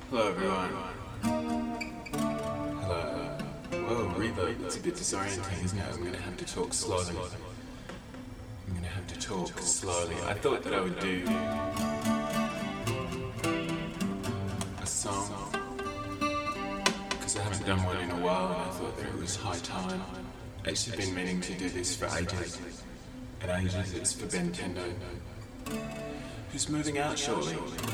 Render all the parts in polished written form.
Hello everyone. Hello. Whoa, reverb. It's a bit disorienting, isn't it? I'm going to have to talk slowly. I thought that I would do a song because I haven't done one in a while and I thought that it was high time. I've actually been meaning to do this for ages. It's for Ben Tendo, who's moving out shortly.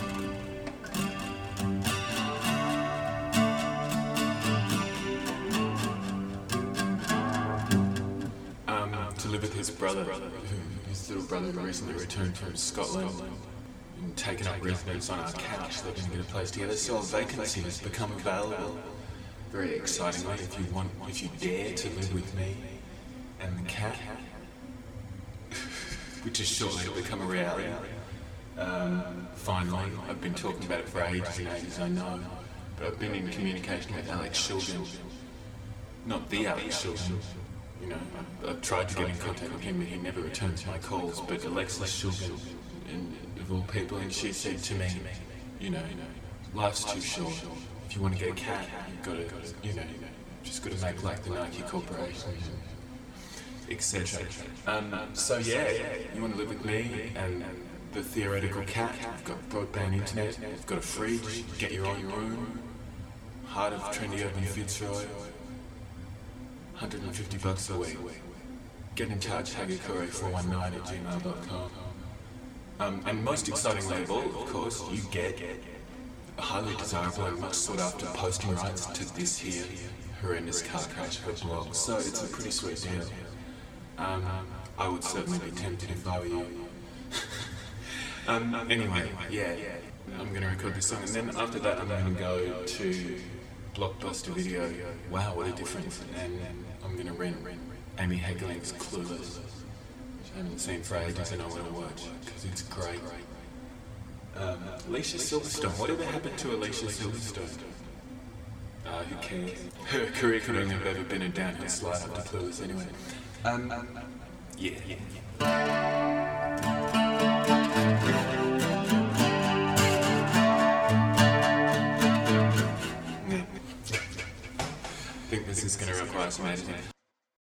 To live with his brother, his little brother who recently returned from Scotland and taken up residence on our couch. They're going to get a place together, so a vacancy has become available. Very excitingly, if you dare to live with me and the cat, which is shortly to become a reality. Finally, I've been talking about it for ages and ages, I know, but I've been in communication with Alex Shulgin. Not the Alex Shulgin. You know, I've tried to get in contact with him, but he never returns my calls. But Alexis Shulgin, of all people, and she said to me, you know, life's too short. If you want to get a cat, you've got to, just got to make like the Nike Corporation, etc. So yeah, you want to live with me and the theoretical cat. You've got broadband internet. You've got a fridge. Get your own room. Heart of trendy urban Fitzroy. $150 a week. Get in touch, hagakure419@gmail.com. And most excitingly of all, of course, you get a highly desirable and much sought after posting rights to this here horrendous car crash for blog. So it's a pretty sweet deal. I would certainly be tempted if I were you. Anyway, yeah, I'm going to record this song, and then after that I'm going to go to Blockbuster Video. Wow, what a difference. And I'm going to rent Amy Heckerling's Clueless, which I haven't seen for ages and I want to watch because it's great. Alicia Silverstone. Whatever happened to Alicia Silverstone? Who cares? Her career couldn't have ever been a downhill slide after Clueless anyway. Yeah. I think this is going to require some editing.